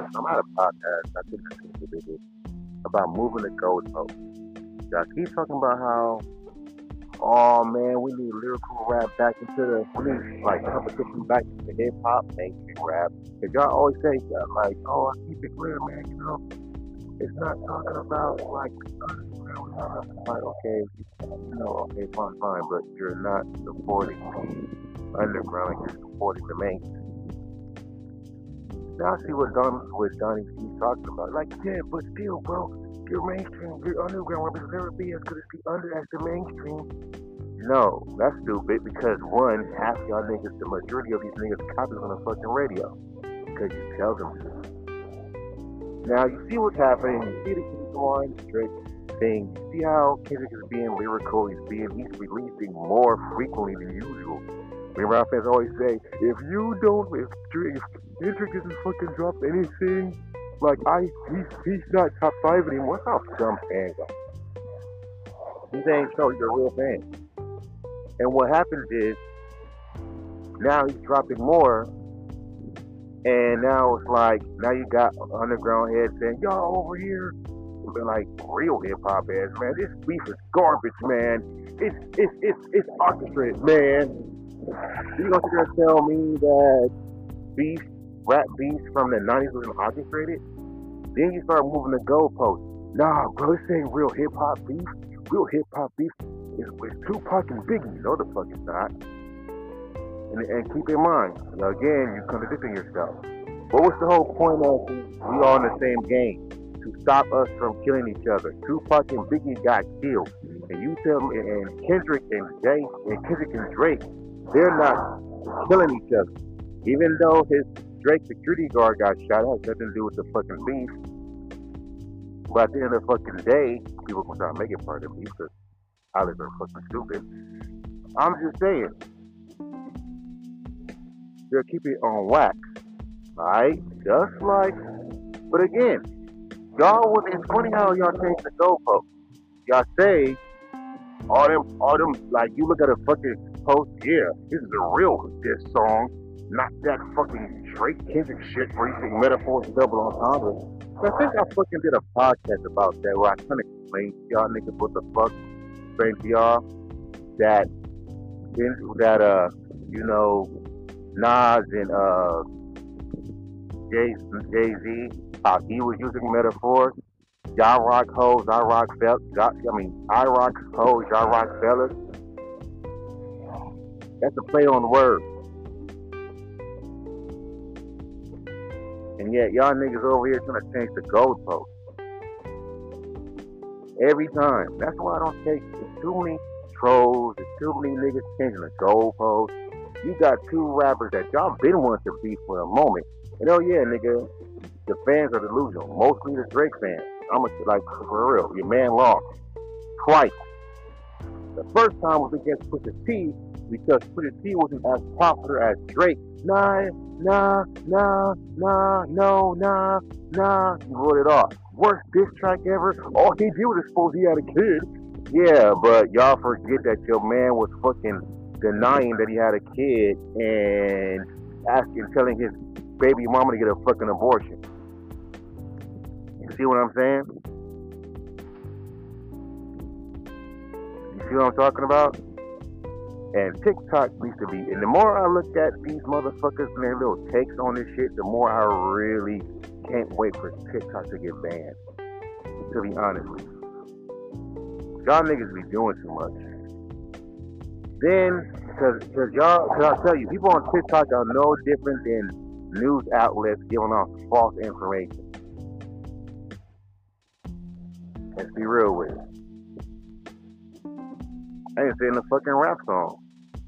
I'm at a podcast. I think I think it is about moving the goalposts. Y'all keep talking about how, oh man, we need lyrical rap back into we need like competition back into hip hop, mainstream rap. Cause y'all always say like, oh, I keep it real, man. It's not talking about like underground. Like, okay, okay, fine, but you're not supporting the underground. You're supporting the mainstream. Now I see what Donnie C's talking about. Like, yeah, but still, bro, your mainstream, your underground rappers will never be as good as the mainstream. No, that's stupid because one, half y'all niggas, the majority of these niggas copies on the fucking radio. Because you tell them to. Now you see what's happening, you see the Kendrick Lamar Drake thing, you see how Kendrick is being lyrical, he's releasing more frequently than usual. Remember our fans always say, if Kendrick doesn't fucking drop anything, like he's not top 5 anymore. That's how dumb fans are. These ain't so you're a real fan. And what happens is, now he's dropping more, and now it's like, now you got underground heads saying, y'all over here, they're like real hip hop heads, man, this beef is garbage, man. It's orchestrated, man. You gonna sit there and tell me that rap beef from the 90s wasn't orchestrated? Then you start moving the goalposts. Nah, bro, this ain't real hip hop beef. Real hip hop beef is with Tupac and Biggie. No, the fuck it's not. And keep in mind, again, you're contradicting yourself. What was the whole point of we all in the same game? To stop us from killing each other. Tupac and Biggie got killed. And you tell me, and Kendrick and Drake, they're not killing each other. Even though his Drake security guard got shot, it has nothing to do with the fucking beef. But at the end of the fucking day, people gonna try to make it part of the beef because others are fucking stupid. I'm just saying, they'll keep it on wax, right? Just like, but again, it's funny how y'all change the goalpost. Y'all say, all them, like, you look at a fucking post, yeah, this is a real diss song, not that fucking Drake Kendrick shit where you think metaphors double entendre. So I think I fucking did a podcast about that where I kind of explained to y'all niggas what the fuck, explained to y'all that Nas and Jay-Z, how he was using metaphors. Y'all rock hoes, I rock fellas. I rock hoes, y'all rock fellas. That's a play on words. And yet y'all niggas over here trying to change the goalpost. Every time. That's why I don't take, there's too many trolls, there's too many niggas changing the goalpost. You got two rappers that y'all been wanting to be for a moment. And oh yeah, nigga, the fans are delusional. Mostly the Drake fans. I'm like, for real, your man lost. Twice. The first time was against Pusha T because Pusha T wasn't as popular as Drake. Nah. He wrote it off. Worst diss track ever. All he did was expose he had a kid. Yeah, but y'all forget that your man was fucking denying that he had a kid and telling his baby mama to get a fucking abortion. You see what I'm saying? You see what I'm talking about? And TikTok needs to be, and the more I look at these motherfuckers and their little takes on this shit, the more I really can't wait for TikTok to get banned. To be honest with you. Y'all niggas be doing too much. Then, cause I'll tell you, people on TikTok are no different than news outlets giving off false information. Let's be real with it. I ain't saying a fucking rap song.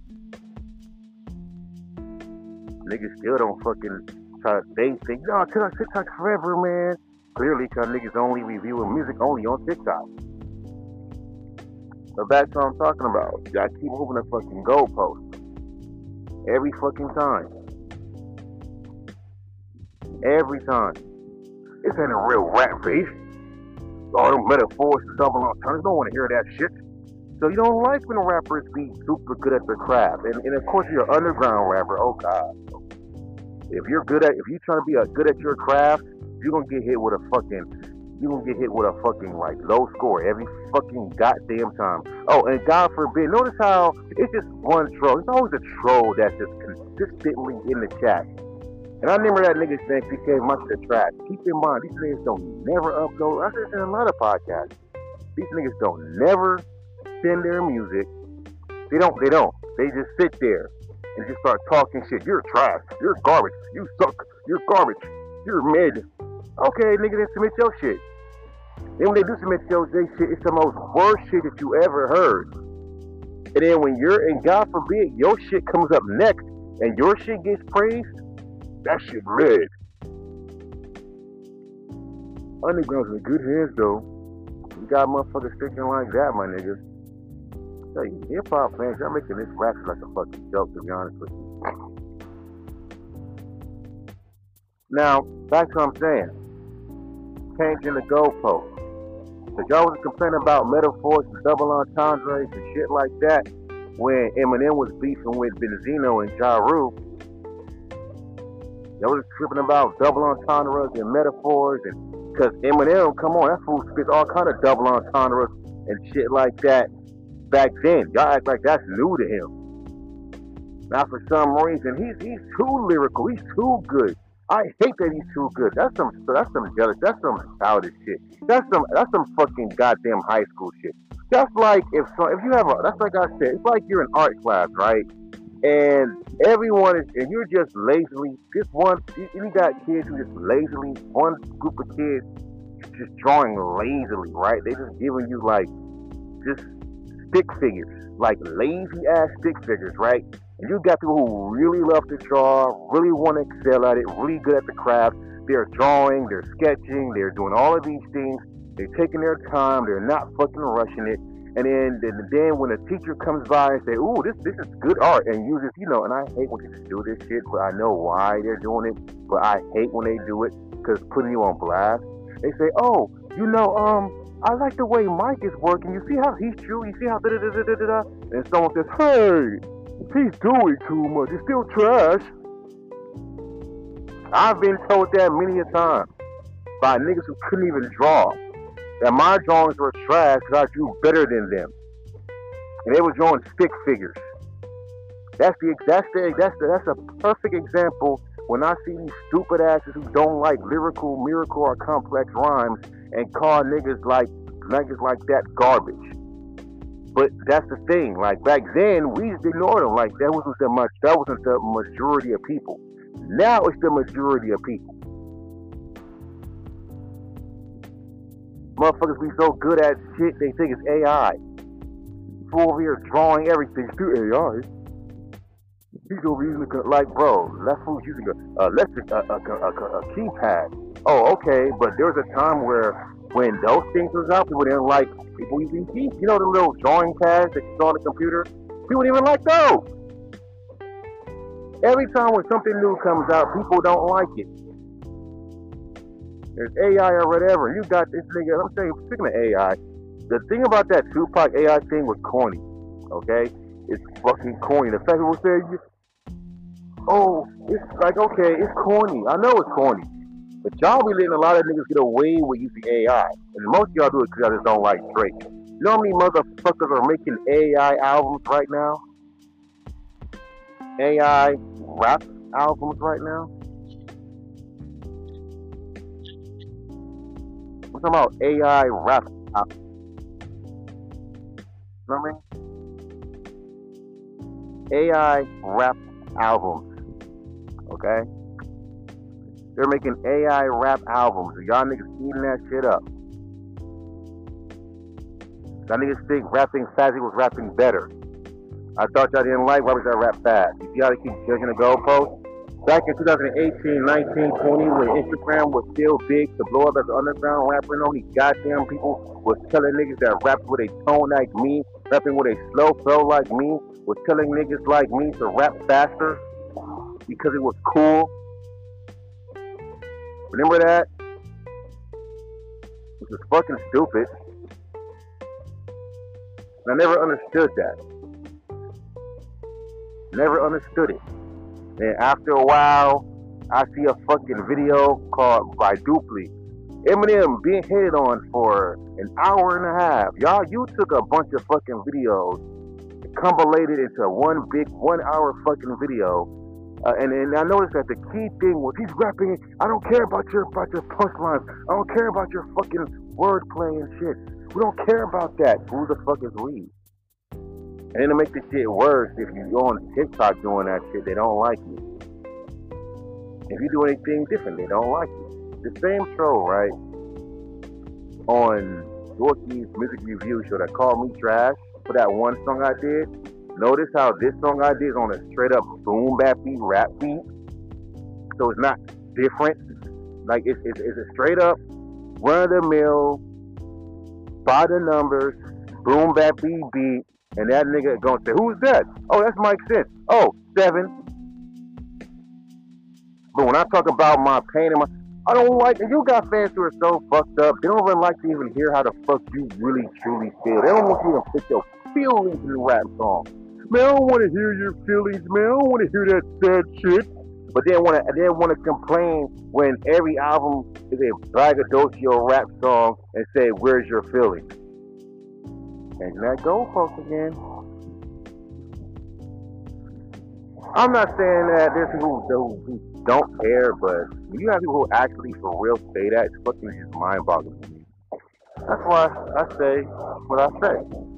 Niggas still don't fucking try to, they think, no, TikTok forever, man. Clearly, cause niggas only reviewing music only on TikTok. So that's what I'm talking about. You gotta keep moving the fucking goalpost. Every fucking time. Every time. This ain't a real rap beef. All them metaphors and double entendres. Don't want to hear that shit. So you don't like when rappers be super good at their craft. And of course you're an underground rapper. Oh God. If you're trying to be good at your craft, you're gonna get hit with a fucking like low score every fucking goddamn time. Oh, and God forbid, notice how it's just one troll. It's always a troll that's just consistently in the chat. And I remember that nigga saying PK my shit trash. Keep in mind, these niggas don't never upload. I said in a lot of podcasts. These niggas don't never send their music. They don't. They just sit there and just start talking shit. You're trash. You're garbage. You suck. You're garbage. You're mid. Okay, nigga, then submit your shit. Then when they do submit your shit, it's the most worst shit that you ever heard. And then when and God forbid, your shit comes up next and your shit gets praised, that shit red. Underground's in good hands though. You got motherfuckers thinking like that, my nigga. Tell you, hip hop fans, y'all making this rap like a fucking joke, to be honest with you. Now, back to what I'm saying. Changing the goalpost. Cause y'all was complaining about metaphors and double entendres and shit like that when Eminem was beefing with Benzino and Ja Rule. Y'all was tripping about double entendres and metaphors, and cause Eminem, come on, that fool spits all kind of double entendres and shit like that back then. Y'all act like that's new to him. Now for some reason he's too lyrical, he's too good. I hate that he's too good. That's some jealous. That's some childish shit. That's some fucking goddamn high school shit. That's like if you have that's like I said, it's like you're in art class, right? And and you're just lazily, you got kids who just lazily, one group of kids just drawing lazily, right? They just giving you like just stick figures, like lazy ass stick figures, right? And you got people who really love to draw, really want to excel at it, really good at the craft. They're drawing, they're sketching, they're doing all of these things. They're taking their time, they're not fucking rushing it. And then when a teacher comes by and say, "Ooh, this is good art," and you just, and I hate when teachers do this shit, but I know why they're doing it. But I hate when they do it because putting you on blast. They say, "Oh, I like the way Mike is working. You see how he's true. You see how da da da da da da." And someone says, "Hey, he's doing too much. It's still trash." I've been told that many a time by niggas who couldn't even draw. That my drawings were trash because I drew better than them. And they were drawing stick figures. That's a perfect example when I see these stupid asses who don't like lyrical, miracle, or complex rhymes and call niggas like that garbage. But that's the thing. Like back then, we just ignored them. Like that wasn't the majority of people. Now it's the majority of people. Motherfuckers be so good at shit, they think it's AI. Fool over here drawing everything through AI. He's over using bro, that fool's using a keypad. Oh, okay, but there was a time when those things was out, people didn't like people using keys. You know the little drawing pads that you saw on the computer? People didn't even like those. Every time when something new comes out, people don't like it. There's AI or whatever. You got this nigga. I'm saying, speaking of AI, the thing about that Tupac AI thing was corny. Okay? It's fucking corny. The fact people say, it's like, okay, it's corny. I know it's corny. But y'all be letting a lot of niggas get away with using AI. And most of y'all do it because y'all just don't like Drake. You know how many motherfuckers are making AI albums right now? AI rap albums right now? I'm talking about AI rap albums. You know what I mean? AI rap albums. Okay? They're making AI rap albums. So y'all niggas eating that shit up. Y'all niggas think rapping Fazzy was rapping better. I thought y'all didn't like rappers that rap fast. You see how they keep judging the goalposts? Back in 2018, 19, 20, when Instagram was still big to blow up as an underground rapper, and only goddamn people was telling niggas that rapped with a tone like me, rapping with a slow flow like me, was telling niggas like me to rap faster because it was cool. Remember that? Which was fucking stupid. And I never understood that. Never understood it. And after a while, I see a fucking video called by Dupli. Eminem being hated on for an hour and a half. Y'all, you took a bunch of fucking videos, combinated into one big 1 hour fucking video. And I noticed that the key thing was he's rapping. I don't care about your punchlines. I don't care about your fucking wordplay and shit. We don't care about that. Who the fuck is we? And then to make the shit worse, if you go on TikTok doing that shit, they don't like you. If you do anything different, they don't like you. The same show, right? On Dorky's music review show that called me trash for that one song I did. Notice how this song I did is on a straight up boom bap beat, rap beat. So it's not different. Like it's a straight up run of the mill, by the numbers, boom bap beat. And that nigga gonna say, who's that? Oh, that's Mike Sense. Oh, 7. But when I talk about my pain and I don't like it. You got fans who are so fucked up. They don't even like to even hear how the fuck you really truly feel. They don't want you to put your feelings in the rap song. Man, I don't want to hear your feelings, man. I don't want to hear that sad shit. But they want to complain when every album is a braggadocio rap song and say, "Where's your feelings?" And let go, folks, again. I'm not saying that there's people who don't care, but when you have people who actually for real say that, it's fucking just mind-boggling to me. That's why I say what I say.